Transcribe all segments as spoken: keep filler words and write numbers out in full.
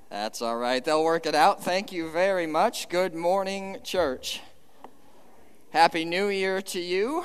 That's all right. They'll work it out. Thank you very much. Good morning, church. Happy New Year to you.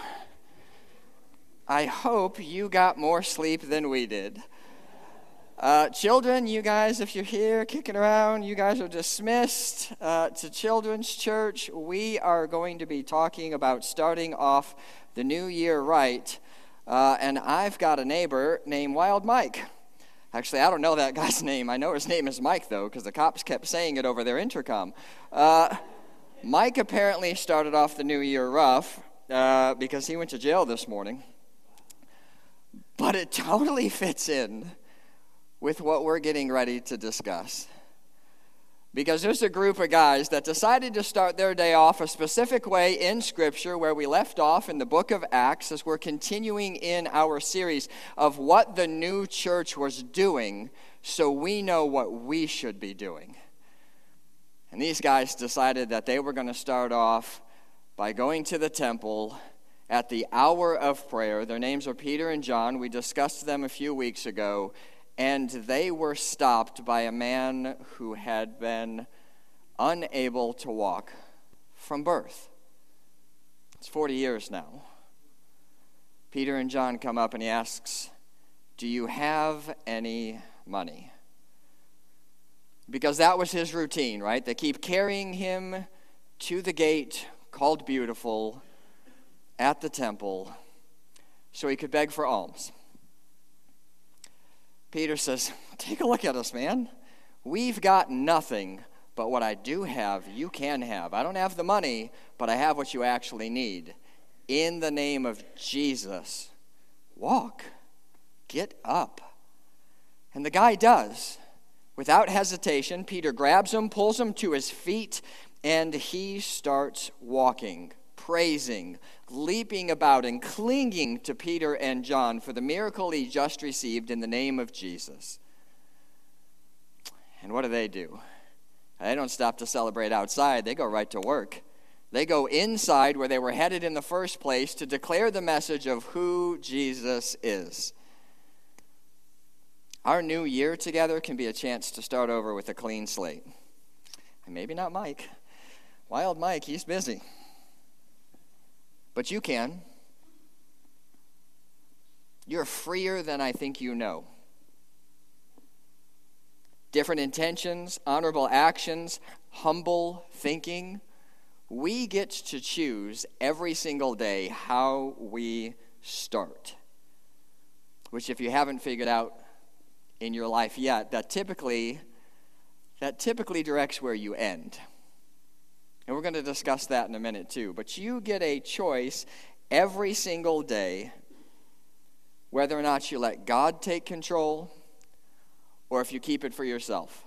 I hope you got more sleep than we did. Uh, children, you guys, if you're here kicking around, you guys are dismissed uh, to Children's Church. We are going to be talking about starting off the new year right. Uh, and I've got a neighbor named Wild Mike. Actually, I don't know that guy's name. I know his name is Mike, though, because the cops kept saying it over their intercom. Uh, Mike apparently started off the new year rough uh, because he went to jail this morning. But it totally fits in with what we're getting ready to discuss. Because there's a group of guys that decided to start their day off a specific way in Scripture where we left off in the book of Acts as we're continuing in our series of what the new church was doing so we know what we should be doing. And these guys decided that they were going to start off by going to the temple at the hour of prayer. Their names are Peter and John. We discussed them a few weeks ago. And they were stopped by a man who had been unable to walk from birth. It's forty years now. Peter and John come up and he asks, "Do you have any money?" Because that was his routine, right? They keep carrying him to the gate called Beautiful at the temple so he could beg for alms. Peter says, "Take a look at us, man. We've got nothing, but what I do have, you can have. I don't have the money, but I have what you actually need. In the name of Jesus, walk. Get up." And the guy does. Without hesitation, Peter grabs him, pulls him to his feet, and he starts walking, praising, leaping about and clinging to Peter and John for the miracle he just received in the name of Jesus. And what do they do? They don't stop to celebrate outside. They go right to work. They go inside where they were headed in the first place to declare the message of who Jesus is. Our new year together can be a chance to start over with a clean slate. And maybe not Mike. Wild Mike, he's busy. But you can. You're freer than I think you know. Different intentions, honorable actions, humble thinking. We get to choose every single day how we start. Which, if you haven't figured out in your life yet, that typically, that typically directs where you end. And we're going to discuss that in a minute too. But you get a choice every single day whether or not you let God take control or if you keep it for yourself.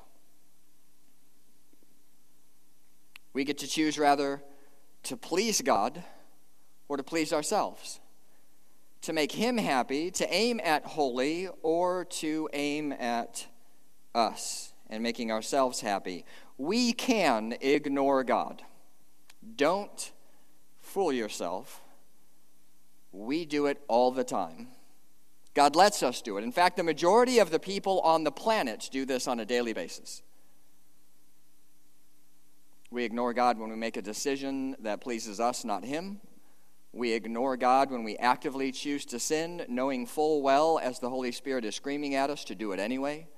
We get to choose rather to please God or to please ourselves. To make Him happy, to aim at holy, or to aim at us and making ourselves happy. We can ignore God. Don't fool yourself. We do it all the time. God lets us do it. In fact, the majority of the people on the planet do this on a daily basis. We ignore God when we make a decision that pleases us, not Him. We ignore God when we actively choose to sin, knowing full well, as the Holy Spirit is screaming at us, to do it anyway.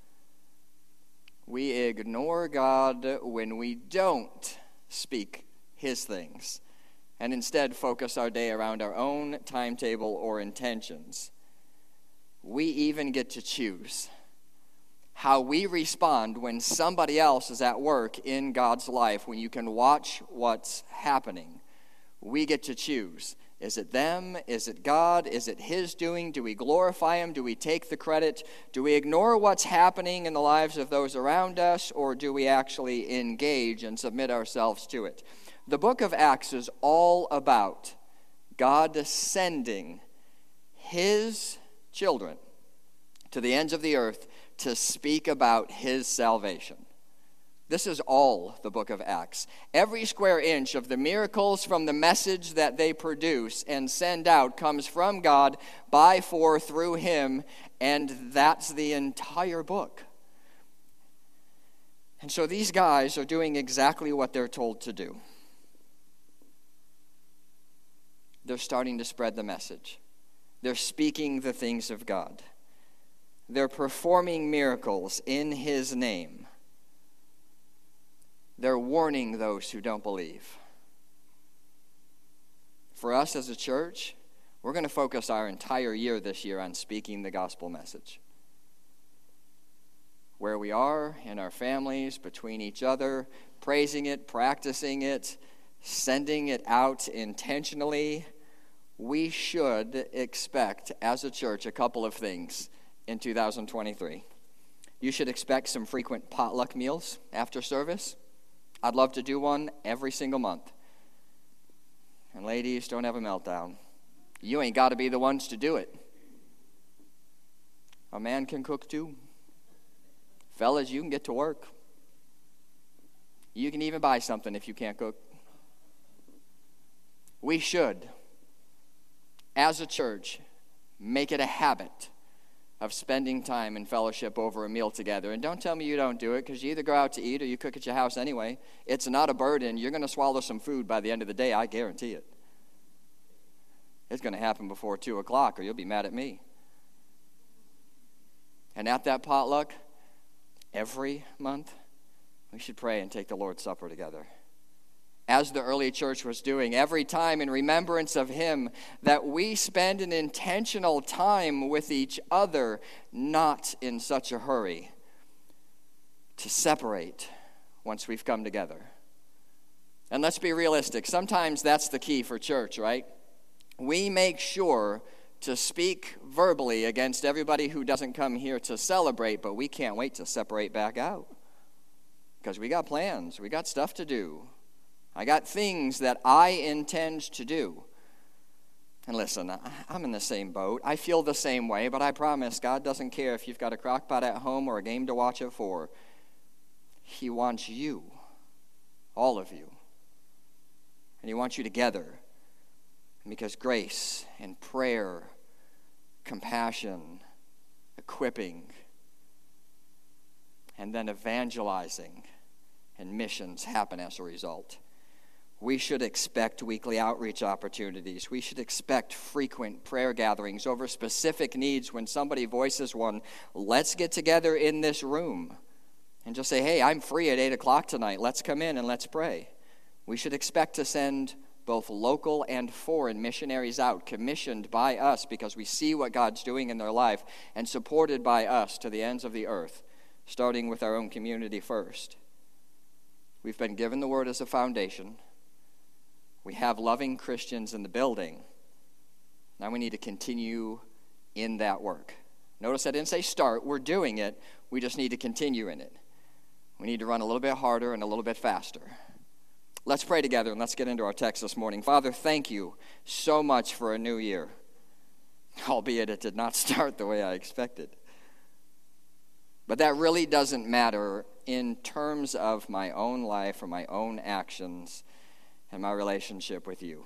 We ignore God when we don't speak His things and instead focus our day around our own timetable or intentions. We even get to choose how we respond when somebody else is at work in God's life, when you can watch what's happening. We get to choose. Is it them? Is it God? Is it His doing? Do we glorify Him? Do we take the credit? Do we ignore what's happening in the lives of those around us? Or do we actually engage and submit ourselves to it? The book of Acts is all about God sending His children to the ends of the earth to speak about His salvation. This is all the book of Acts. Every square inch of the miracles from the message that they produce and send out comes from God, by, for, through Him, and that's the entire book. And so these guys are doing exactly what they're told to do. They're starting to spread the message. They're speaking the things of God. They're performing miracles in his name. They're warning those who don't believe. For us as a church, we're going to focus our entire year this year on speaking the gospel message. Where we are, in our families, between each other, praising it, practicing it, sending it out intentionally, we should expect as a church a couple of things in two thousand twenty-three. You should expect some frequent potluck meals after service. I'd love to do one every single month. And ladies, don't have a meltdown. You ain't got to be the ones to do it. A man can cook too. Fellas, you can get to work. You can even buy something if you can't cook. We should, as a church, make it a habit of spending time in fellowship over a meal together. And don't tell me you don't do it, because you either go out to eat or you cook at your house anyway. It's not a burden. You're going to swallow some food by the end of the day, I guarantee it. It's going to happen before two o'clock, or you'll be mad at me. And at that potluck, every month, we should pray and take the Lord's Supper together. As the early church was doing, every time in remembrance of him, that we spend an intentional time with each other, not in such a hurry to separate once we've come together. And let's be realistic. Sometimes that's the key for church, right? We make sure to speak verbally against everybody who doesn't come here to celebrate, but we can't wait to separate back out because we got plans, we got stuff to do. I got things that I intend to do. And listen, I'm in the same boat. I feel the same way, but I promise God doesn't care if you've got a crock pot at home or a game to watch it for. He wants you, all of you. And he wants you together. Because grace and prayer, compassion, equipping, and then evangelizing and missions happen as a result. We should expect weekly outreach opportunities. We should expect frequent prayer gatherings over specific needs. When somebody voices one, let's get together in this room and just say, hey, I'm free at eight o'clock tonight. Let's come in and let's pray. We should expect to send both local and foreign missionaries out, commissioned by us because we see what God's doing in their life and supported by us to the ends of the earth, starting with our own community first. We've been given the word as a foundation. We have loving Christians in the building. Now we need to continue in that work. Notice I didn't say start. We're doing it. We just need to continue in it. We need to run a little bit harder and a little bit faster. Let's pray together and let's get into our text this morning. Father, thank you so much for a new year, albeit it did not start the way I expected. But that really doesn't matter in terms of my own life or my own actions and my relationship with you.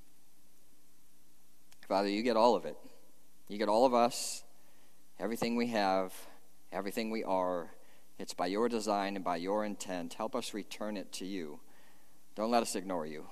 Father, you get all of it. You get all of us, everything we have, everything we are. It's by your design and by your intent. Help us return it to you. Don't let us ignore you.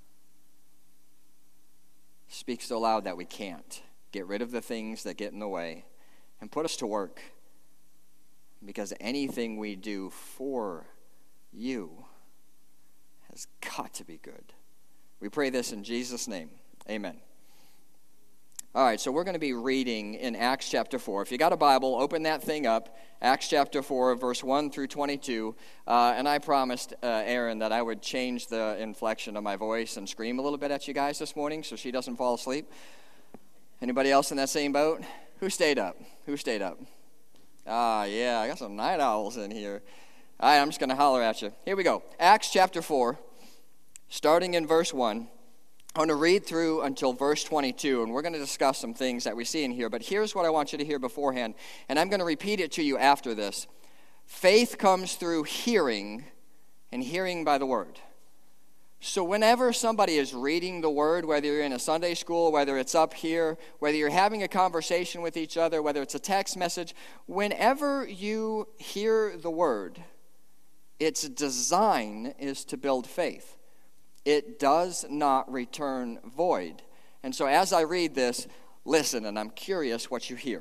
Speak so loud that we can't. Get rid of the things that get in the way and put us to work. Because anything we do for you has got to be good. We pray this in Jesus' name. Amen. All right, so we're going to be reading in Acts chapter four. If you got a Bible, open that thing up. Acts chapter four, verse one through twenty-two. Uh, and I promised uh, Erin that I would change the inflection of my voice and scream a little bit at you guys this morning so she doesn't fall asleep. Anybody else in that same boat? Who stayed up? Who stayed up? Ah, yeah, I got some night owls in here. All right, I'm just going to holler at you. Here we go. Acts chapter four, starting in verse one. I want to read through until verse twenty-two, and we're going to discuss some things that we see in here. But here's what I want you to hear beforehand, and I'm going to repeat it to you after this. Faith comes through hearing, and hearing by the word. So whenever somebody is reading the word, whether you're in a Sunday school, whether it's up here, whether you're having a conversation with each other, whether it's a text message, whenever you hear the word, Its design is to build faith. It does not return void. And so as I read this, listen, and I'm curious what you hear.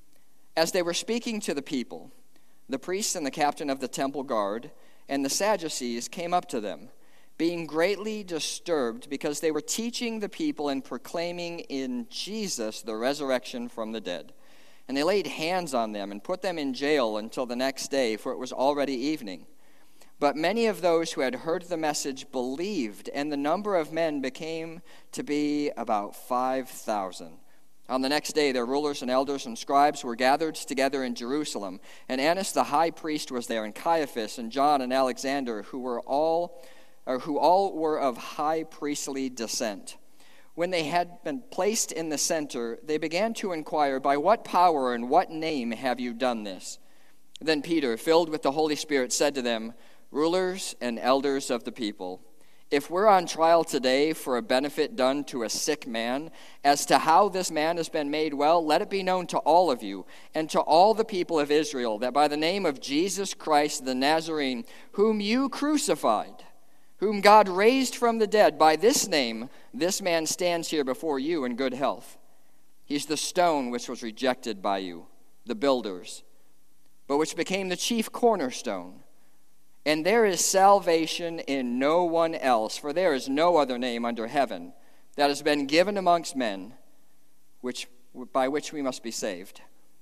As they were speaking to the people, the priests and the captain of the temple guard and the Sadducees came up to them, being greatly disturbed because they were teaching the people and proclaiming in Jesus the resurrection from the dead. And they laid hands on them and put them in jail until the next day, for it was already evening. But many of those who had heard the message believed, and the number of men became to be about five thousand. On the next day, their rulers and elders and scribes were gathered together in Jerusalem, and Annas the high priest was there, and Caiaphas, and John, and Alexander, who were all, or who all were of high priestly descent. When they had been placed in the center, they began to inquire, "By what power and what name have you done this?" Then Peter, filled with the Holy Spirit, said to them, "Rulers and elders of the people, if we're on trial today for a benefit done to a sick man, as to how this man has been made well, let it be known to all of you and to all the people of Israel that by the name of Jesus Christ the Nazarene, whom you crucified, whom God raised from the dead, by this name this man stands here before you in good health. He's the stone which was rejected by you, the builders, but which became the chief cornerstone. And there is salvation in no one else, for there is no other name under heaven that has been given amongst men which, by which we must be saved."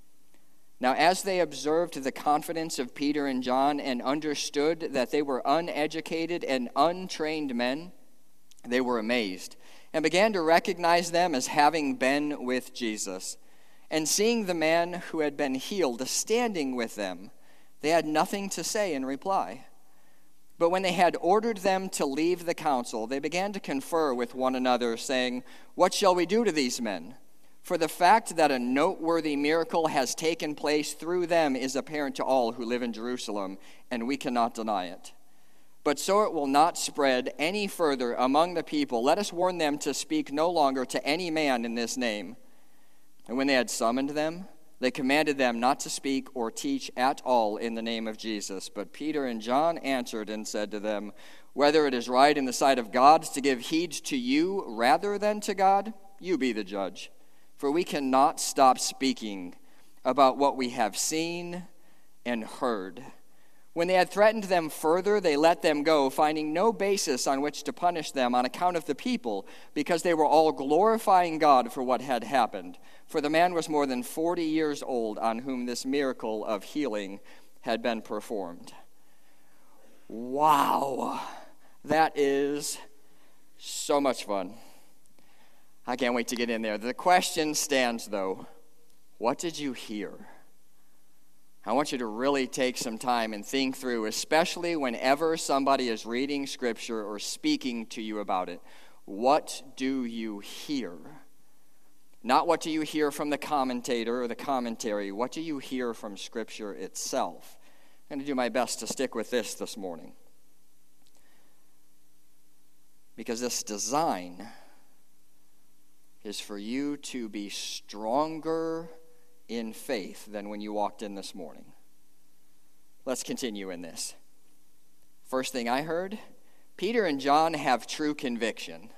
Now as they observed the confidence of Peter and John and understood that they were uneducated and untrained men, they were amazed and began to recognize them as having been with Jesus. And seeing the man who had been healed standing with them, they had nothing to say in reply. But when they had ordered them to leave the council, they began to confer with one another, saying, "What shall we do to these men? For the fact that a noteworthy miracle has taken place through them is apparent to all who live in Jerusalem, and we cannot deny it. But so it will not spread any further among the people, let us warn them to speak no longer to any man in this name." And when they had summoned them, they commanded them not to speak or teach at all in the name of Jesus. But Peter and John answered and said to them, "Whether it is right in the sight of God to give heed to you rather than to God, you be the judge. For we cannot stop speaking about what we have seen and heard." When they had threatened them further, they let them go, finding no basis on which to punish them on account of the people, because they were all glorifying God for what had happened. For the man was more than forty years old on whom this miracle of healing had been performed. Wow, that is so much fun. I can't wait to get in there. The question stands, though, what did you hear? I want you to really take some time and think through, especially whenever somebody is reading Scripture or speaking to you about it. What do you hear? Not what do you hear from the commentator or the commentary. What do you hear from Scripture itself? I'm going to do my best to stick with this this morning. Because this design is for you to be stronger in faith than when you walked in this morning. Let's continue in this. First thing I heard, Peter and John have true conviction.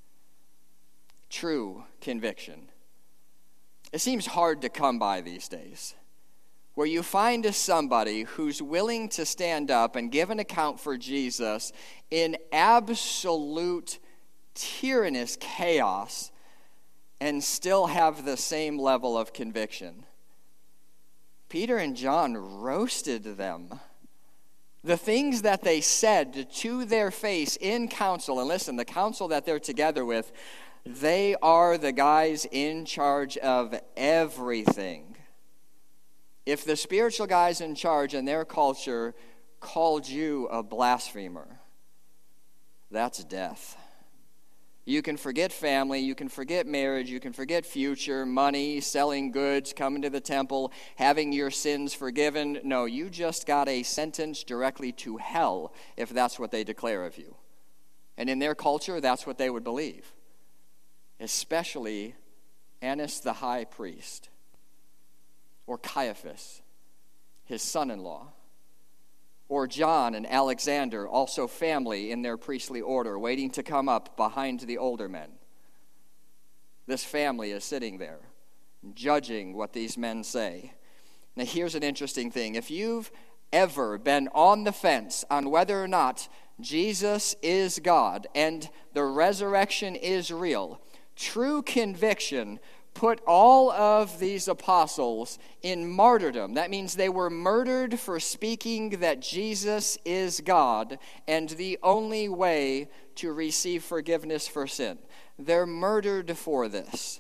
True conviction. It seems hard to come by these days, where you find somebody who's willing to stand up and give an account for Jesus in absolute tyrannous chaos and still have the same level of conviction. Peter and John roasted them. The things that they said to their face in council, and listen, the council that they're together with, they are the guys in charge of everything. If the spiritual guys in charge in their culture called you a blasphemer, that's death. You can forget family, you can forget marriage, you can forget future, money, selling goods, coming to the temple, having your sins forgiven. No, you just got a sentence directly to hell if that's what they declare of you. And in their culture, that's what they would believe. Especially Annas the high priest, or Caiaphas, his son-in-law, Or John and Alexander, also family in their priestly order, waiting to come up behind the older men. This family is sitting there, judging what these men say. Now here's an interesting thing. If you've ever been on the fence on whether or not Jesus is God and the resurrection is real, true conviction put all of these apostles in martyrdom. That means they were murdered for speaking that Jesus is God and the only way to receive forgiveness for sin. They're murdered for this.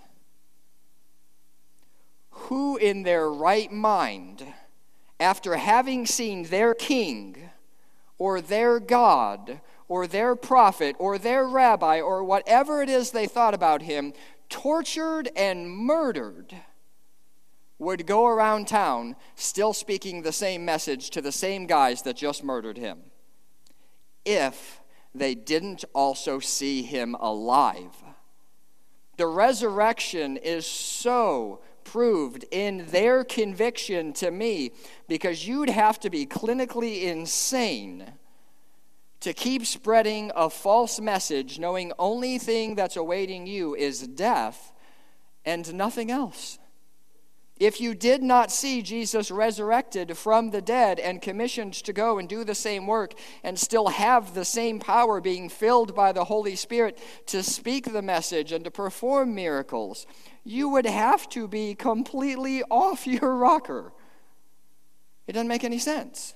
Who in their right mind, after having seen their king or their God or their prophet or their rabbi or whatever it is they thought about him, tortured and murdered, would go around town still speaking the same message to the same guys that just murdered him, if they didn't also see him alive? The resurrection is so proved in their conviction to me, because you'd have to be clinically insane to keep spreading a false message, knowing only thing that's awaiting you is death and nothing else. If you did not see Jesus resurrected from the dead and commissioned to go and do the same work and still have the same power, being filled by the Holy Spirit to speak the message and to perform miracles, you would have to be completely off your rocker. It doesn't make any sense.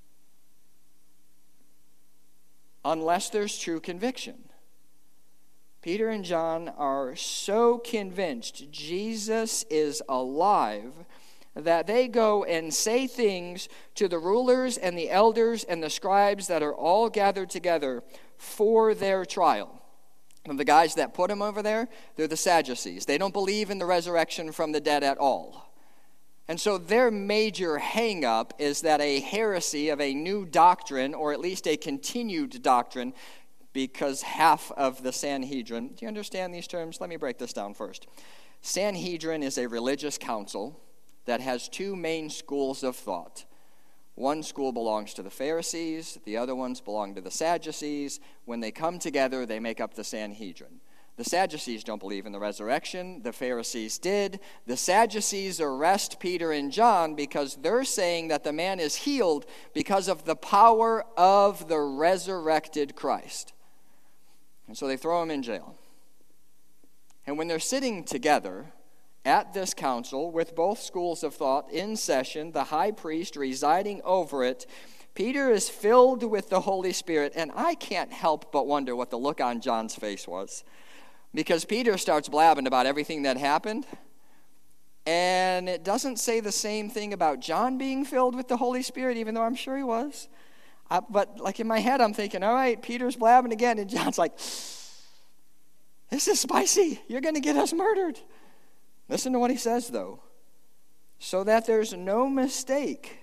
Unless there's true conviction. Peter and John are so convinced Jesus is alive that they go and say things to the rulers and the elders and the scribes that are all gathered together for their trial. And the guys that put them over there, they're the Sadducees. They don't believe in the resurrection from the dead at all. And so their major hang-up is that a heresy of a new doctrine, or at least a continued doctrine, because half of the Sanhedrin, do you understand these terms? Let me break this down first. Sanhedrin is a religious council that has two main schools of thought. One school belongs to the Pharisees, the other ones belong to the Sadducees. When they come together, they make up the Sanhedrin. The Sadducees don't believe in the resurrection. The Pharisees did. The Sadducees arrest Peter and John because they're saying that the man is healed because of the power of the resurrected Christ. And so they throw him in jail. And when they're sitting together at this council with both schools of thought in session, the high priest residing over it, Peter is filled with the Holy Spirit, and I can't help but wonder what the look on John's face was. Because Peter starts blabbing about everything that happened, and it doesn't say the same thing about John being filled with the Holy Spirit, even though I'm sure he was. I, but like in my head, I'm thinking, all right, Peter's blabbing again, and John's like, this is spicy. You're going to get us murdered. Listen to what he says, though. So that there's no mistake.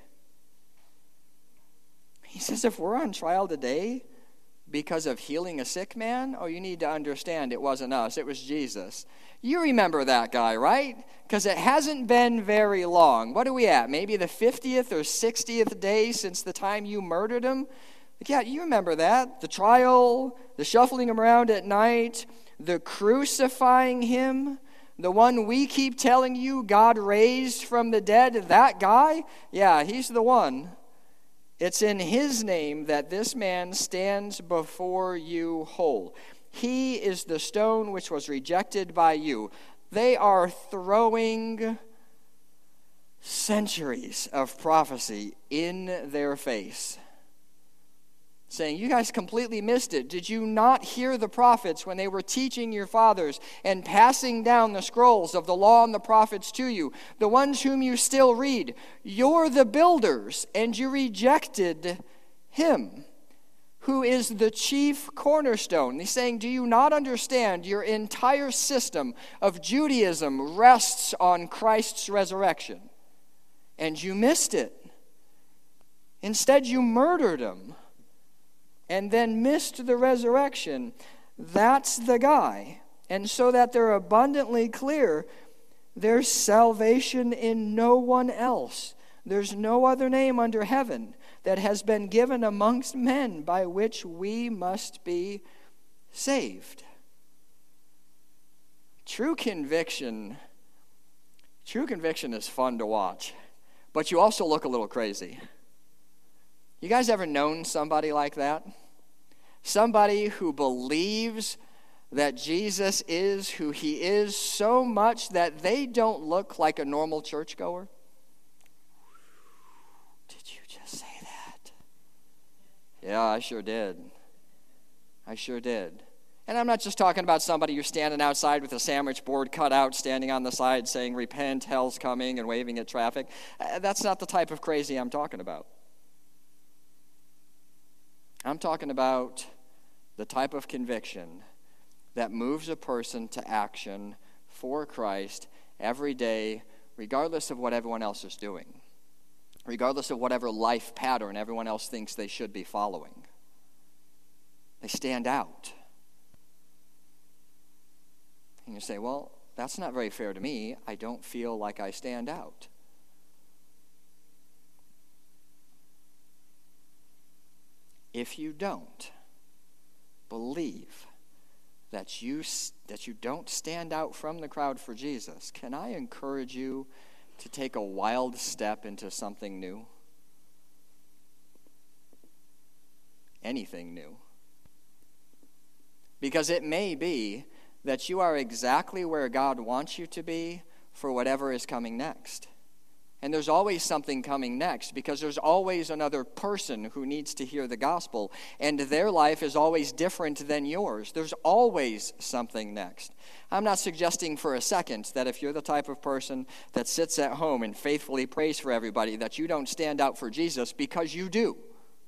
He says, if we're on trial today because of healing a sick man, oh, you need to understand it wasn't us, it was Jesus. You remember that guy, right? Because it hasn't been very long. What are we at? Maybe the fiftieth or sixtieth day since the time you murdered him? Like, yeah, you remember that. The trial, the shuffling him around at night, the crucifying him, the one we keep telling you God raised from the dead, that guy? Yeah, he's the one. It's in his name that this man stands before you whole. He is the stone which was rejected by you. They are throwing centuries of prophecy in their face, saying, you guys completely missed it. Did you not hear the prophets when they were teaching your fathers and passing down the scrolls of the law and the prophets to you, the ones whom you still read? You're the builders, and you rejected him, who is the chief cornerstone. He's saying, do you not understand your entire system of Judaism rests on Christ's resurrection? And you missed it. Instead, you murdered him and then missed the resurrection. That's the guy. And so that they're abundantly clear, there's salvation in no one else. There's no other name under heaven that has been given amongst men, by which we must be saved. True conviction, true conviction is fun to watch, but you also look a little crazy. You guys ever known somebody like that? Somebody who believes that Jesus is who he is so much that they don't look like a normal churchgoer? Did you just say that? Yeah, I sure did. I sure did. And I'm not just talking about somebody you're standing outside with a sandwich board cut out, standing on the side saying, "Repent, hell's coming," and waving at traffic. Uh, that's not the type of crazy I'm talking about. I'm talking about the type of conviction that moves a person to action for Christ every day, regardless of what everyone else is doing, regardless of whatever life pattern everyone else thinks they should be following. They stand out. And you say, well, that's not very fair to me. I don't feel like I stand out. If you don't believe that you that you don't stand out from the crowd for Jesus, can I encourage you to take a wild step into something new? Anything new. Because it may be that you are exactly where God wants you to be for whatever is coming next. And there's always something coming next, because there's always another person who needs to hear the gospel, and their life is always different than yours. There's always something next. I'm not suggesting for a second that if you're the type of person that sits at home and faithfully prays for everybody, that you don't stand out for Jesus, because you do.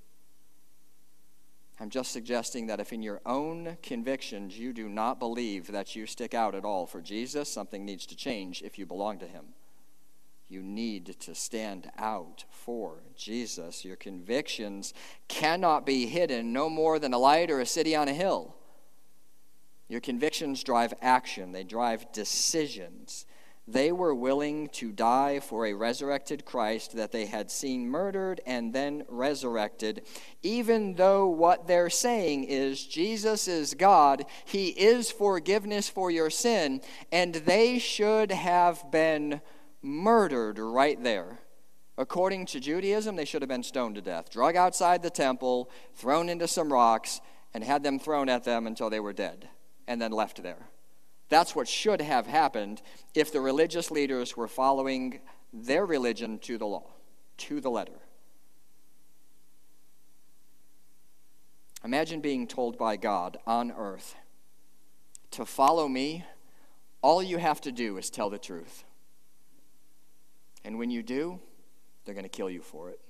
I'm just suggesting that if in your own convictions you do not believe that you stick out at all for Jesus, something needs to change if you belong to him. You need to stand out for Jesus. Your convictions cannot be hidden, no more than a light or a city on a hill. Your convictions drive action. They drive decisions. They were willing to die for a resurrected Christ that they had seen murdered and then resurrected, even though what they're saying is Jesus is God, he is forgiveness for your sin, and they should have been murdered right there. According to Judaism, they should have been stoned to death, drug outside the temple, thrown into some rocks, and had them thrown at them until they were dead, and then left there. That's what should have happened if the religious leaders were following their religion to the law, to the letter. Imagine being told by God on earth, to follow me, all you have to do is tell the truth. And when you do, they're going to kill you for it.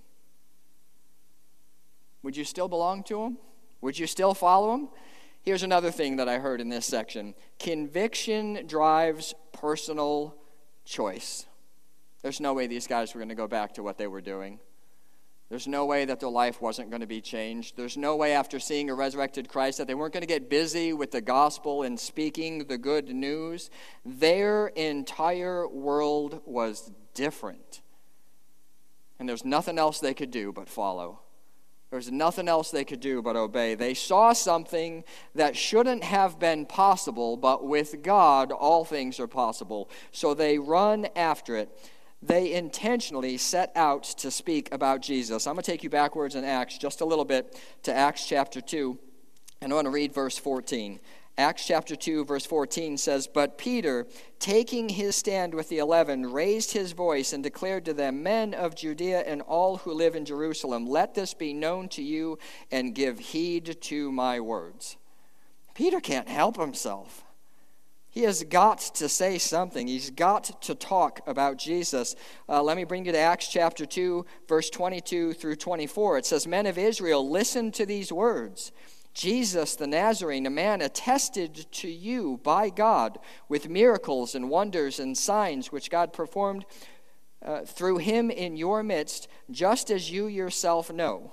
Would you still belong to him? Would you still follow him? Here's another thing that I heard in this section. Conviction drives personal choice. There's no way these guys were going to go back to what they were doing. There's no way that their life wasn't going to be changed. There's no way after seeing a resurrected Christ that they weren't going to get busy with the gospel and speaking the good news. Their entire world was different. And there's nothing else they could do but follow. There's nothing else they could do but obey. They saw something that shouldn't have been possible, but with God, all things are possible. So they run after it. They intentionally set out to speak about Jesus. I'm going to take you backwards in Acts just a little bit to Acts chapter two, and I want to read verse fourteen. Acts chapter two, verse fourteen says, "But Peter, taking his stand with the eleven, raised his voice and declared to them, 'Men of Judea and all who live in Jerusalem, let this be known to you, and give heed to my words.'" Peter can't help himself. He has got to say something. He's got to talk about Jesus. Uh, let me bring you to Acts chapter two, verse twenty-two through twenty-four. It says, "Men of Israel, listen to these words. Jesus the Nazarene, a man attested to you by God with miracles and wonders and signs which God performed uh, through him in your midst, just as you yourself know.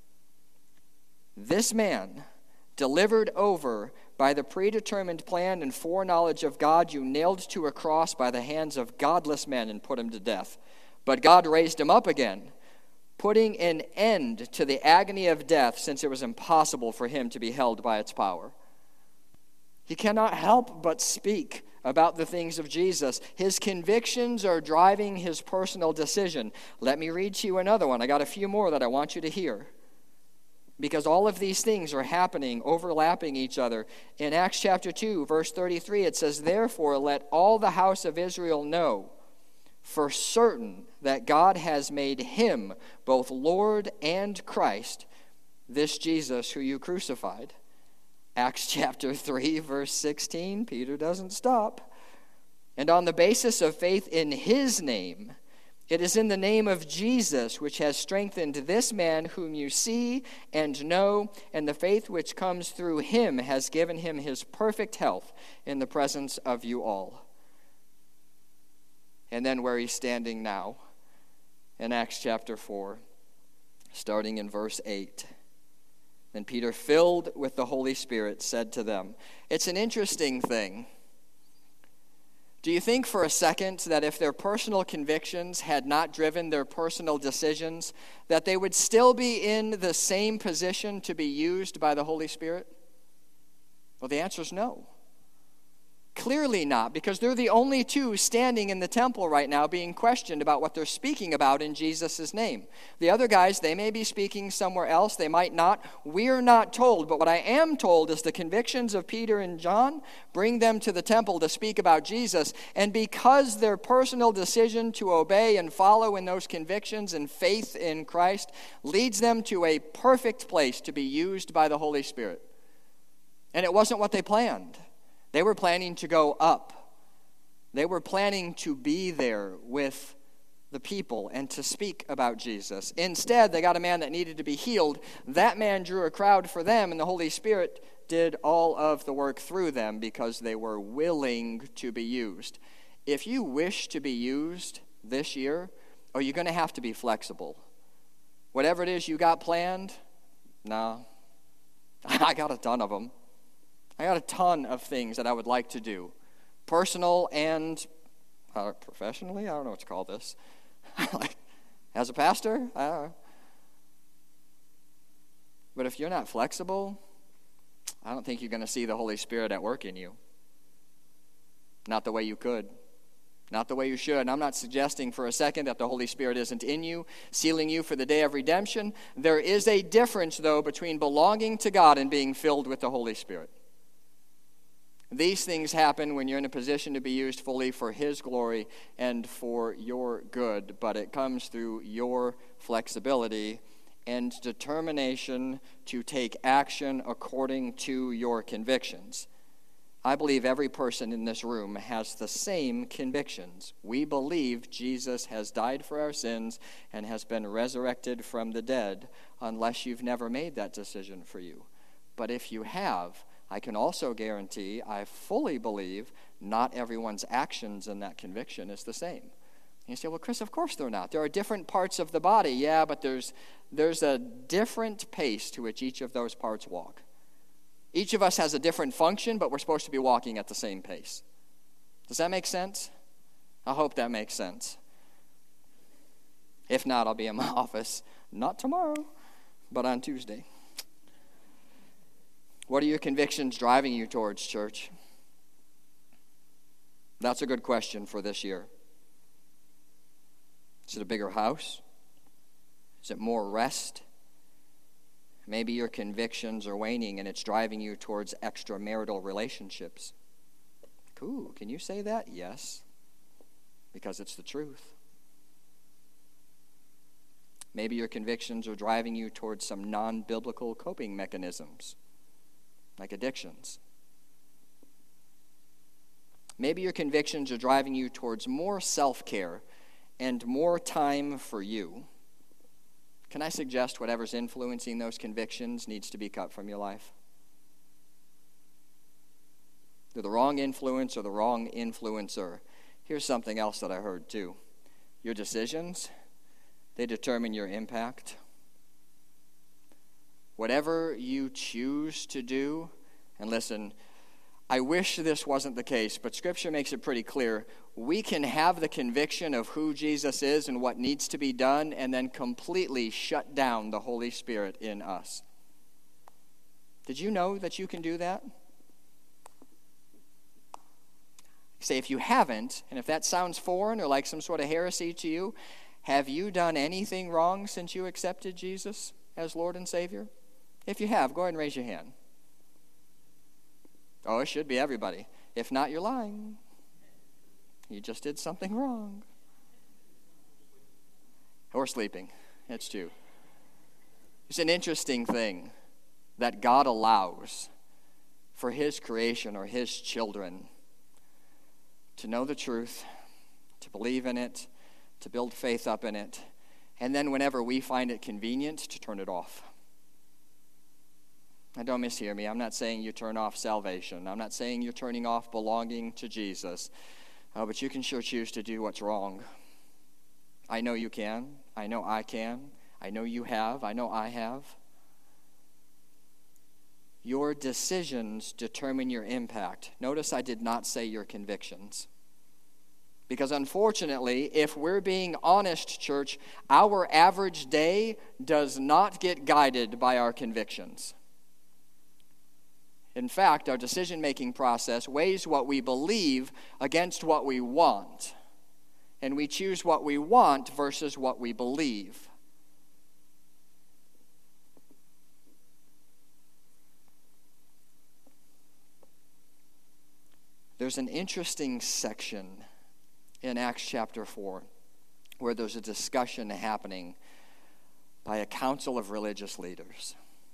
This man, delivered over by the predetermined plan and foreknowledge of God, you nailed to a cross by the hands of godless men and put him to death. But God raised him up again, putting an end to the agony of death, since it was impossible for him to be held by its power. He cannot help but speak about the things of Jesus. His convictions are driving his personal decision. Let me read to you another one. I got a few more that I want you to hear, because all of these things are happening, overlapping each other. In Acts chapter two, verse thirty-three, it says, "Therefore let all the house of Israel know for certain that God has made him both Lord and Christ, this Jesus who you crucified." Acts chapter three, verse sixteen, Peter doesn't stop. "And on the basis of faith in his name, it is in the name of Jesus which has strengthened this man whom you see and know, and the faith which comes through him has given him his perfect health in the presence of you all." And then where he's standing now, in Acts chapter four, starting in verse eight. "Then Peter, filled with the Holy Spirit, said to them," it's an interesting thing. Do you think for a second that if their personal convictions had not driven their personal decisions, that they would still be in the same position to be used by the Holy Spirit? Well, the answer is no. Clearly not, because they're the only two standing in the temple right now being questioned about what they're speaking about in Jesus' name. The other guys, they may be speaking somewhere else, they might not. We're not told, but what I am told is the convictions of Peter and John bring them to the temple to speak about Jesus, and because their personal decision to obey and follow in those convictions and faith in Christ leads them to a perfect place to be used by the Holy Spirit. And it wasn't what they planned. They were planning to go up. They were planning to be there with the people and to speak about Jesus. Instead, they got a man that needed to be healed. That man drew a crowd for them, and the Holy Spirit did all of the work through them because they were willing to be used. If you wish to be used this year, are you going to have to be flexible? Whatever it is you got planned, no. I got a ton of them. I got a ton of things that I would like to do, personal and uh, professionally. I don't know what to call this. Like, as a pastor, I don't know. But if you're not flexible, I don't think you're going to see the Holy Spirit at work in you. Not the way you could. Not the way you should. And I'm not suggesting for a second that the Holy Spirit isn't in you, sealing you for the day of redemption. There is a difference, though, between belonging to God and being filled with the Holy Spirit. These things happen when you're in a position to be used fully for his glory and for your good, but it comes through your flexibility and determination to take action according to your convictions. I believe every person in this room has the same convictions. We believe Jesus has died for our sins and has been resurrected from the dead, unless you've never made that decision for you. But if you have, I can also guarantee, I fully believe, not everyone's actions in that conviction is the same. And you say, well, Chris, of course they're not. There are different parts of the body. Yeah, but there's there's a different pace to which each of those parts walk. Each of us has a different function, but we're supposed to be walking at the same pace. Does that make sense? I hope that makes sense. If not, I'll be in my office, not tomorrow, but on Tuesday. What are your convictions driving you towards, church? That's a good question for this year. Is it a bigger house? Is it more rest? Maybe your convictions are waning and it's driving you towards extramarital relationships. Cool, can you say that? Yes, because it's the truth. Maybe your convictions are driving you towards some non-biblical coping mechanisms, like addictions. Maybe your convictions are driving you towards more self-care and more time for you. Can I suggest whatever's influencing those convictions needs to be cut from your life? They're the wrong influence or the wrong influencer. Here's something else that I heard too. Your decisions, they determine your impact. Whatever you choose to do, and listen, I wish this wasn't the case, but Scripture makes it pretty clear. We can have the conviction of who Jesus is and what needs to be done, and then completely shut down the Holy Spirit in us. Did you know that you can do that? Say, if you haven't, and if that sounds foreign or like some sort of heresy to you, have you done anything wrong since you accepted Jesus as Lord and Savior? If you have, go ahead and raise your hand. Oh, it should be everybody. If not, you're lying. You just did something wrong. Or sleeping. It's true. It's an interesting thing that God allows for his creation or his children to know the truth, to believe in it, to build faith up in it, and then whenever we find it convenient, to turn it off. Now, don't mishear me. I'm not saying you turn off salvation. I'm not saying you're turning off belonging to Jesus. Uh, but you can sure choose to do what's wrong. I know you can. I know I can. I know you have. I know I have. Your decisions determine your impact. Notice I did not say your convictions. Because unfortunately, if we're being honest, church, our average day does not get guided by our convictions. In fact, our decision-making process weighs what we believe against what we want. And we choose what we want versus what we believe. There's an interesting section in Acts chapter four where there's a discussion happening by a council of religious leaders.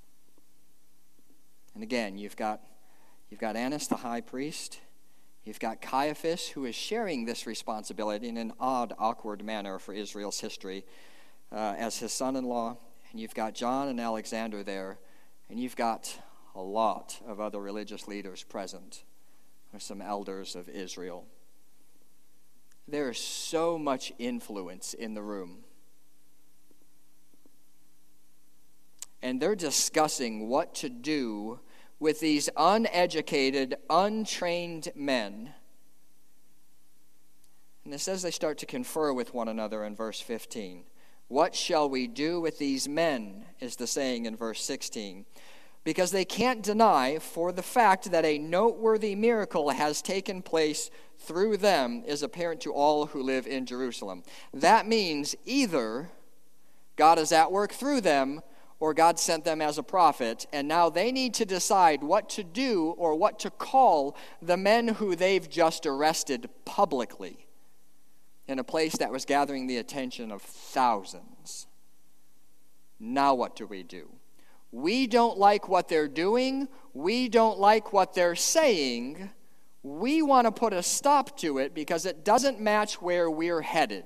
And again, you've got you've got Annas the high priest, you've got Caiaphas, who is sharing this responsibility in an odd, awkward manner for Israel's history uh, as his son-in-law, and you've got John and Alexander there, and you've got a lot of other religious leaders present. Or some elders of Israel. There is so much influence in the room. And they're discussing what to do with these uneducated, untrained men. And it says they start to confer with one another in verse fifteen. What shall we do with these men, is the saying in verse sixteen. Because they can't deny, for the fact that a noteworthy miracle has taken place through them is apparent to all who live in Jerusalem. That means either God is at work through them, or God sent them as a prophet, and now they need to decide what to do or what to call the men who they've just arrested publicly in a place that was gathering the attention of thousands. Now what do we do? We don't like what they're doing. We don't like what they're saying. We want to put a stop to it because it doesn't match where we're headed.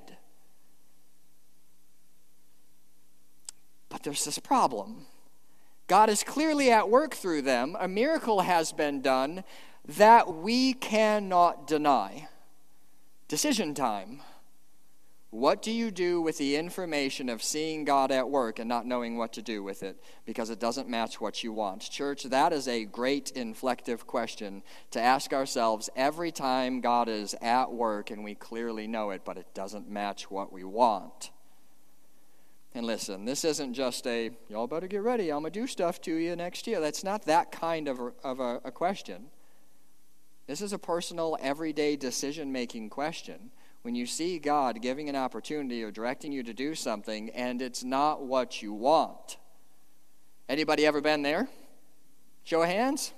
But there's this problem. God is clearly at work through them. A miracle has been done that we cannot deny. Decision time. What do you do with the information of seeing God at work and not knowing what to do with it because it doesn't match what you want? Church, that is a great inflective question to ask ourselves every time God is at work and we clearly know it, but it doesn't match what we want. And listen, this isn't just a, y'all better get ready, I'm going to do stuff to you next year. That's not that kind of a, of a, a question. This is a personal, everyday decision-making question. When you see God giving an opportunity or directing you to do something and it's not what you want. Anybody ever been there? Show of hands.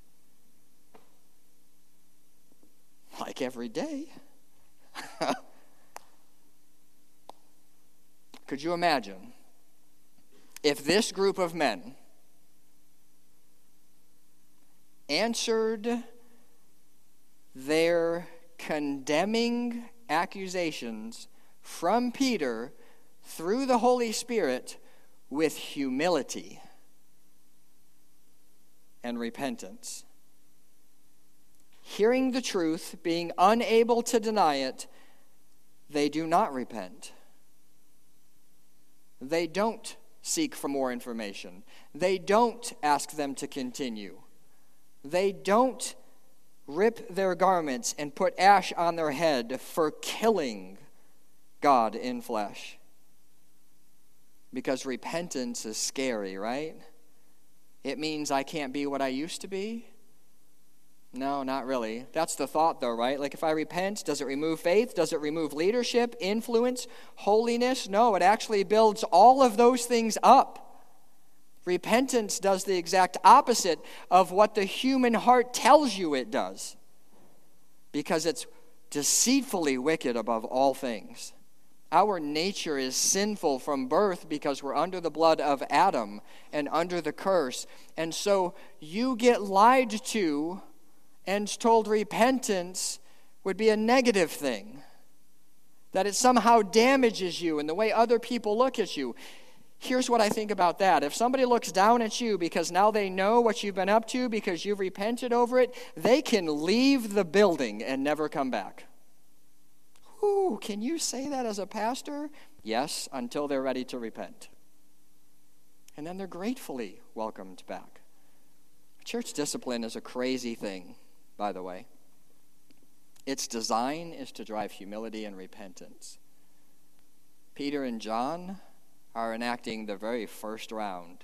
Like every day. Could you imagine if this group of men answered their condemning accusations from Peter through the Holy Spirit with humility and repentance? Hearing the truth, being unable to deny it, they do not repent. They don't seek for more information. They don't ask them to continue. They don't rip their garments, and put ash on their head for killing God in flesh. Because repentance is scary, right? It means I can't be what I used to be. No, not really. That's the thought, though, right? Like, if I repent, does it remove faith? Does it remove leadership, influence, holiness? No, it actually builds all of those things up. Repentance does the exact opposite of what the human heart tells you it does, because it's deceitfully wicked above all things. Our nature is sinful from birth because we're under the blood of Adam and under the curse. And so you get lied to and told repentance would be a negative thing, that it somehow damages you and the way other people look at you. Here's what I think about that. If somebody looks down at you because now they know what you've been up to because you've repented over it, they can leave the building and never come back. Ooh, can you say that as a pastor? Yes, until they're ready to repent. And then they're gratefully welcomed back. Church discipline is a crazy thing, by the way. Its design is to drive humility and repentance. Peter and John are enacting the very first round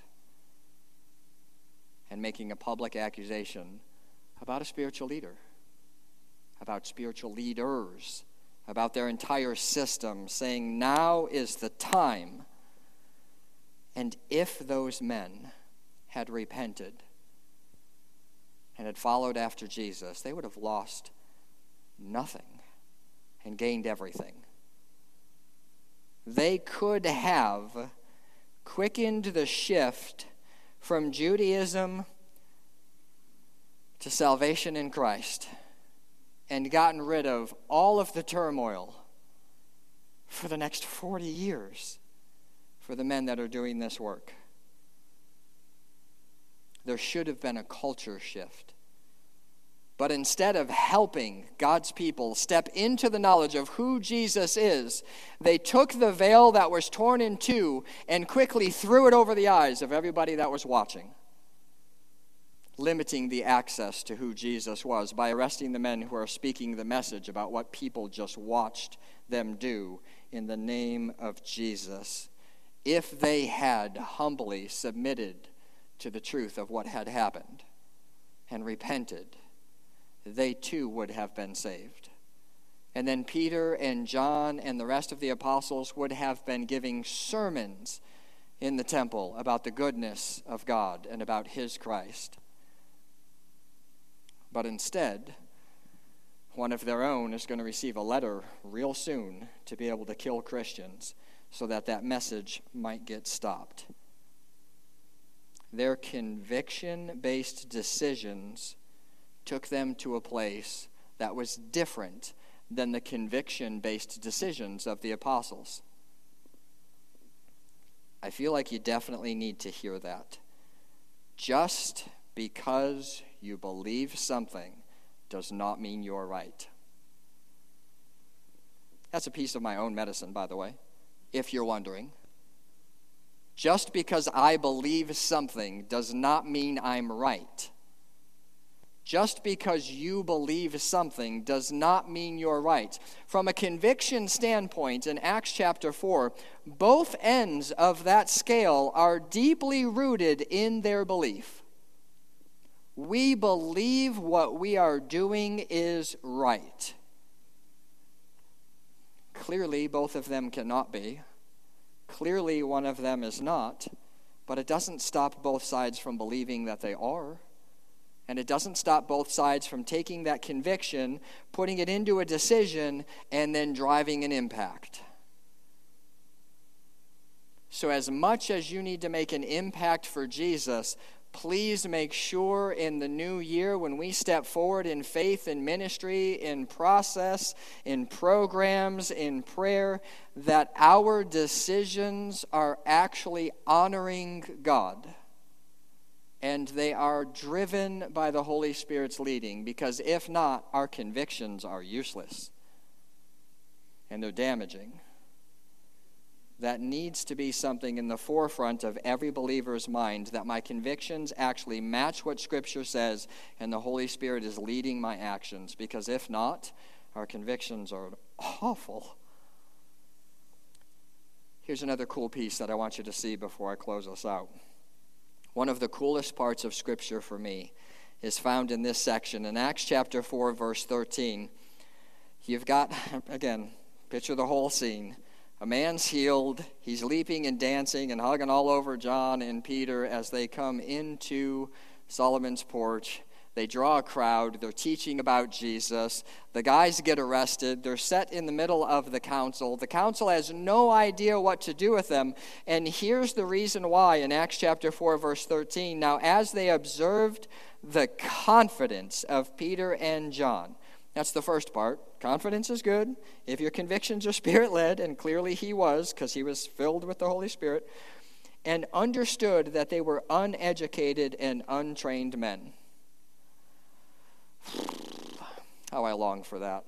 and making a public accusation about a spiritual leader, about spiritual leaders, about their entire system, saying now is the time. And if those men had repented and had followed after Jesus, they would have lost nothing and gained everything. They could have quickened the shift from Judaism to salvation in Christ and gotten rid of all of the turmoil for the next forty years for the men that are doing this work. There should have been a culture shift. But instead of helping God's people step into the knowledge of who Jesus is, they took the veil that was torn in two and quickly threw it over the eyes of everybody that was watching, limiting the access to who Jesus was by arresting the men who are speaking the message about what people just watched them do in the name of Jesus. If they had humbly submitted to the truth of what had happened and repented, they too would have been saved. And then Peter and John and the rest of the apostles would have been giving sermons in the temple about the goodness of God and about his Christ. But instead, one of their own is going to receive a letter real soon to be able to kill Christians so that that message might get stopped. Their conviction-based decisions took them to a place that was different than the conviction-based decisions of the apostles. I feel like you definitely need to hear that. Just because you believe something does not mean you're right. That's a piece of my own medicine, by the way, if you're wondering. Just because I believe something does not mean I'm right. Just because you believe something does not mean you're right. From a conviction standpoint, in Acts chapter four, both ends of that scale are deeply rooted in their belief. We believe what we are doing is right. Clearly, both of them cannot be. Clearly, one of them is not. But it doesn't stop both sides from believing that they are. And it doesn't stop both sides from taking that conviction, putting it into a decision, and then driving an impact. So as much as you need to make an impact for Jesus, please make sure in the new year when we step forward in faith, in ministry, in process, in programs, in prayer, that our decisions are actually honoring God. And they are driven by the Holy Spirit's leading, because if not, our convictions are useless and they're damaging. that needs to be something in the forefront of every believer's mind, that my convictions actually match what Scripture says and the Holy Spirit is leading my actions. Because if not, our convictions are awful. Here's another cool piece that I want you to see before I close us out. One of the coolest parts of Scripture for me is found in this section. In Acts chapter four, verse thirteen, you've got, again, picture the whole scene. A man's healed. He's leaping and dancing and hugging all over John and Peter as they come into Solomon's porch. They draw a crowd. They're teaching about Jesus. The guys get arrested. They're set in the middle of the council. The council has no idea what to do with them. And here's the reason why in Acts chapter four, verse thirteen. Now, as they observed the confidence of Peter and John. That's the first part. Confidence is good. If your convictions are Spirit-led, and clearly he was, because he was filled with the Holy Spirit, and understood that they were uneducated and untrained men. How I long for that.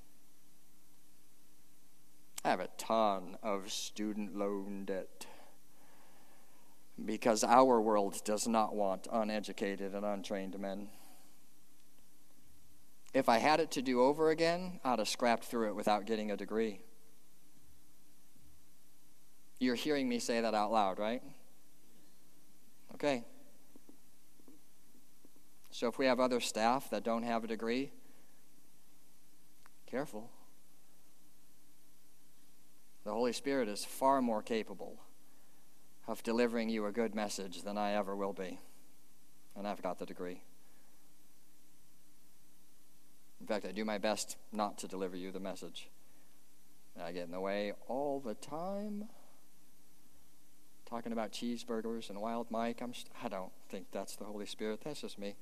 I have a ton of student loan debt because our world does not want uneducated and untrained men. If I had it to do over again, I'd have scrapped through it without getting a degree. You're hearing me say that out loud, right? Okay. So if we have other staff that don't have a degree, careful. The Holy Spirit is far more capable of delivering you a good message than I ever will be. And I've got the degree. In fact, I do my best not to deliver you the message. I get in the way all the time. Talking about cheeseburgers and Wild Mike. I'm just, I don't think that's the Holy Spirit. That's just me.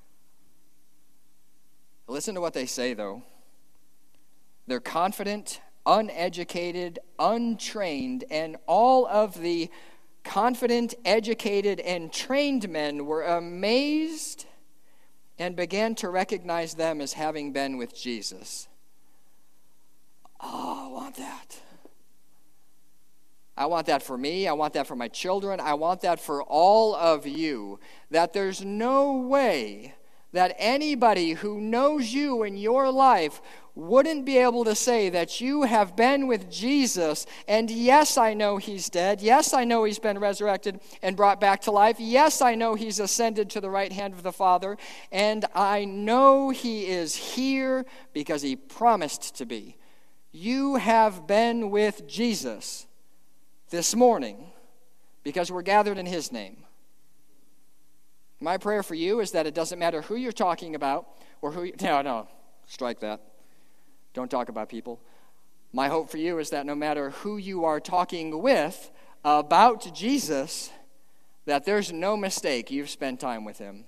Listen to what they say, though. They're confident, uneducated, untrained, and all of the confident, educated, and trained men were amazed and began to recognize them as having been with Jesus. Oh, I want that. I want that for me. I want that for my children. I want that for all of you. That there's no way that anybody who knows you in your life wouldn't be able to say that you have been with Jesus, and yes, I know he's dead. Yes, I know he's been resurrected and brought back to life. Yes, I know he's ascended to the right hand of the Father, and I know he is here because he promised to be. You have been with Jesus this morning because we're gathered in his name. My prayer for you is that it doesn't matter who you're talking about or who you, no, no, strike that. Don't talk about people. My hope for you is that no matter who you are talking with about Jesus, that there's no mistake you've spent time with him.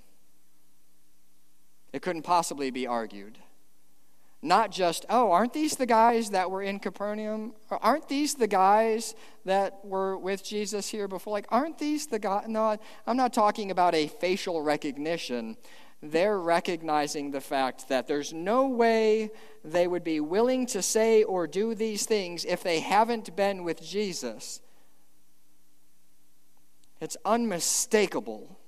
It couldn't possibly be argued. Not just, oh, aren't these the guys that were in Capernaum? Or aren't these the guys that were with Jesus here before? Like, aren't these the guys? No, I'm not talking about a facial recognition. They're recognizing the fact that there's no way they would be willing to say or do these things if they haven't been with Jesus. It's unmistakable.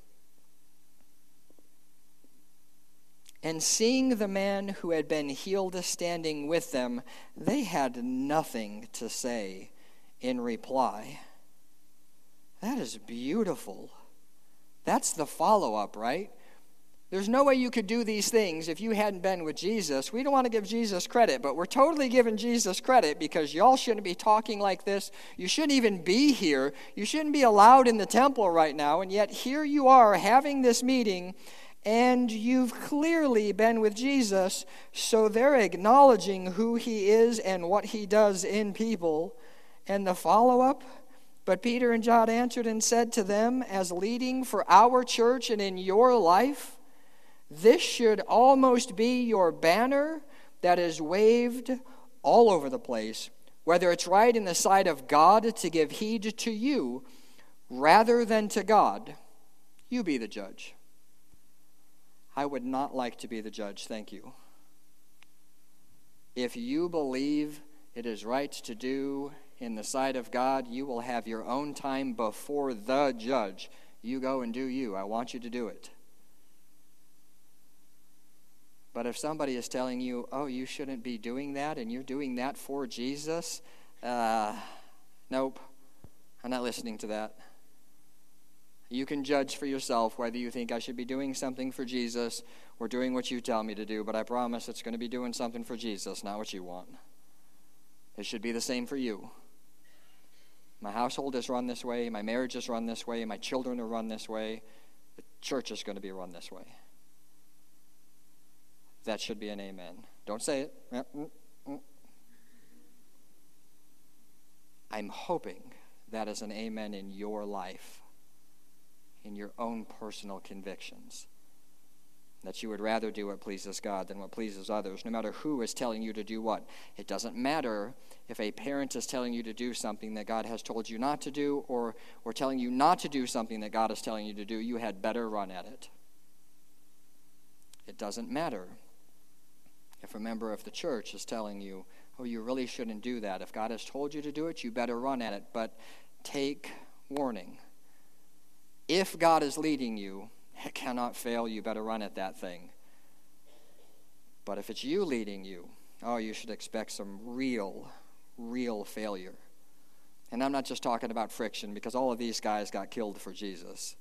And seeing the man who had been healed standing with them, they had nothing to say in reply. That is beautiful. That's the follow-up, right? There's no way you could do these things if you hadn't been with Jesus. We don't want to give Jesus credit, but we're totally giving Jesus credit because y'all shouldn't be talking like this. You shouldn't even be here. You shouldn't be allowed in the temple right now, and yet here you are having this meeting, and you've clearly been with Jesus, so they're acknowledging who he is and what he does in people. And the follow-up, but Peter and John answered and said to them, as leading for our church and in your life, this should almost be your banner that is waved all over the place, whether it's right in the sight of God to give heed to you rather than to God. You be the judge. I would not like to be the judge, thank you. If you believe it is right to do in the sight of God. You will have your own time before the judge. You go and do you. I want you to do it. But if somebody is telling you, oh, you shouldn't be doing that, and you're doing that for Jesus, uh, nope, I'm not listening to that. You can judge for yourself whether you think I should be doing something for Jesus or doing what you tell me to do, but I promise it's going to be doing something for Jesus, not what you want. It should be the same for you. My household is run this way, my marriage is run this way, my children are run this way, the church is going to be run this way. That should be an amen. Don't say it. I'm hoping that is an amen in your life, in your own personal convictions, that you would rather do what pleases God than what pleases others, no matter who is telling you to do what. It doesn't matter if a parent is telling you to do something that God has told you not to do, or, or telling you not to do something that God is telling you to do. You had better run at it. It doesn't matter if a member of the church is telling you, oh, you really shouldn't do that. If God has told you to do it, you better run at it. But take warning. If God is leading you, it cannot fail. You better run at that thing. But if it's you leading you, oh, you should expect some real, real failure. And I'm not just talking about friction, because all of these guys got killed for Jesus.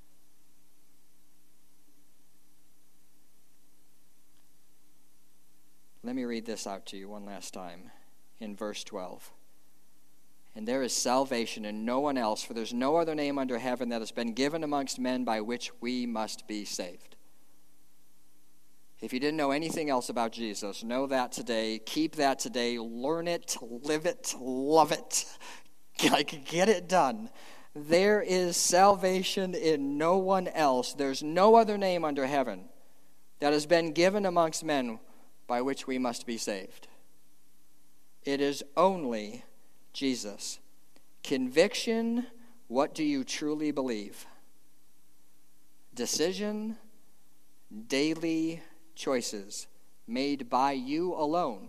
Let me read this out to you one last time in verse twelve. And there is salvation in no one else, for there's no other name under heaven that has been given amongst men by which we must be saved. If you didn't know anything else about Jesus, know that today. Keep that today. Learn it, live it, love it. Like, get it done. There is salvation in no one else. There's no other name under heaven that has been given amongst men by which we must be saved. It is only Jesus. Conviction, what do you truly believe? Decision, daily choices made by you alone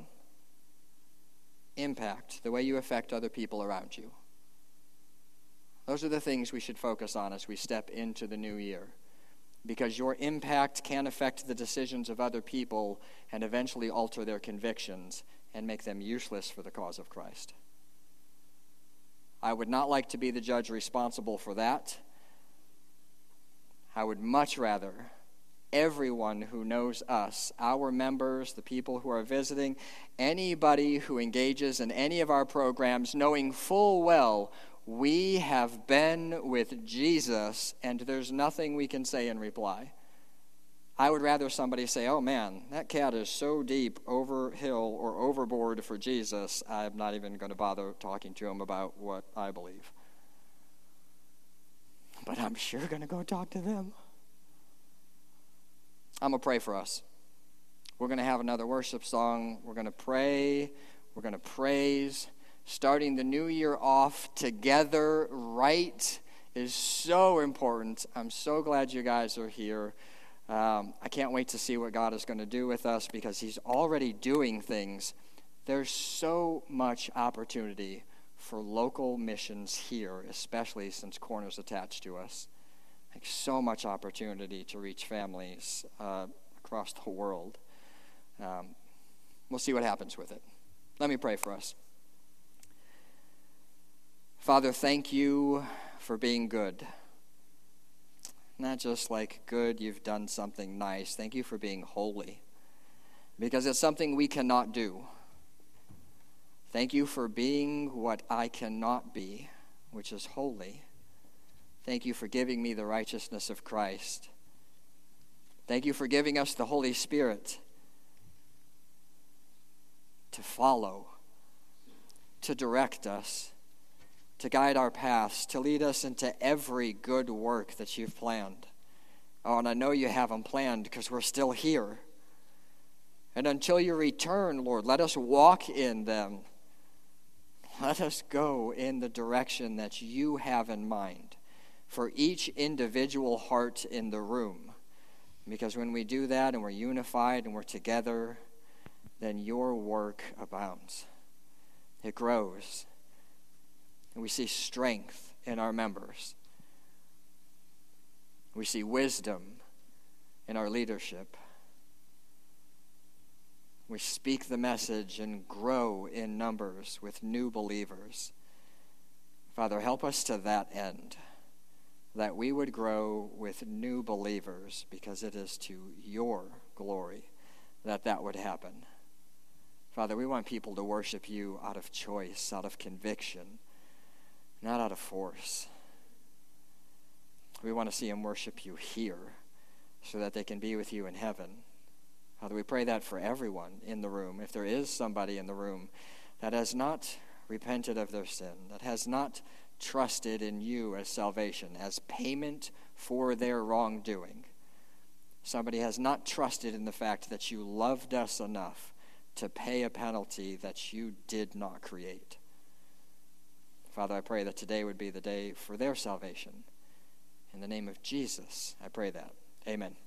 impact the way you affect other people around you. Those are the things we should focus on as we step into the new year, because your impact can affect the decisions of other people and eventually alter their convictions and make them useless for the cause of Christ. I would not like to be the judge responsible for that. I would much rather everyone who knows us, our members, the people who are visiting, anybody who engages in any of our programs, knowing full well we have been with Jesus and there's nothing we can say in reply. I would rather somebody say, oh man, that cat is so deep over hill or overboard for Jesus, I'm not even going to bother talking to him about what I believe. But I'm sure going to go talk to them. I'm going to pray for us. We're going to have another worship song. We're going to pray. We're going to praise. Starting the new year off together right is so important. I'm so glad you guys are here. Um, I can't wait to see what God is going to do with us, because he's already doing things. There's so much opportunity for local missions here, especially since Corner's attached to us. Like, so much opportunity to reach families uh, across the world. Um, we'll see what happens with it. Let me pray for us. Father, thank you for being good. Not just like good, you've done something nice. Thank you for being holy, because it's something we cannot do. Thank you for being what I cannot be, which is holy. Thank you for giving me the righteousness of Christ. Thank you for giving us the Holy Spirit to follow, to direct us, to guide our paths, to lead us into every good work that you've planned. Oh, and I know you have them planned because we're still here. And until you return, Lord, let us walk in them. Let us go in the direction that you have in mind for each individual heart in the room. Because when we do that and we're unified and we're together, then your work abounds. It grows. And we see strength in our members. We see wisdom in our leadership. We speak the message and grow in numbers with new believers. Father, help us to that end, that we would grow with new believers, because it is to your glory that that would happen. Father, we want people to worship you out of choice, out of conviction, not out of force. We want to see them worship you here so that they can be with you in heaven. Father, we pray that for everyone in the room. If there is somebody in the room that has not repented of their sin, that has not trusted in you as salvation, as payment for their wrongdoing, somebody has not trusted in the fact that you loved us enough to pay a penalty that you did not create. Father, I pray that today would be the day for their salvation. In the name of Jesus, I pray that. Amen.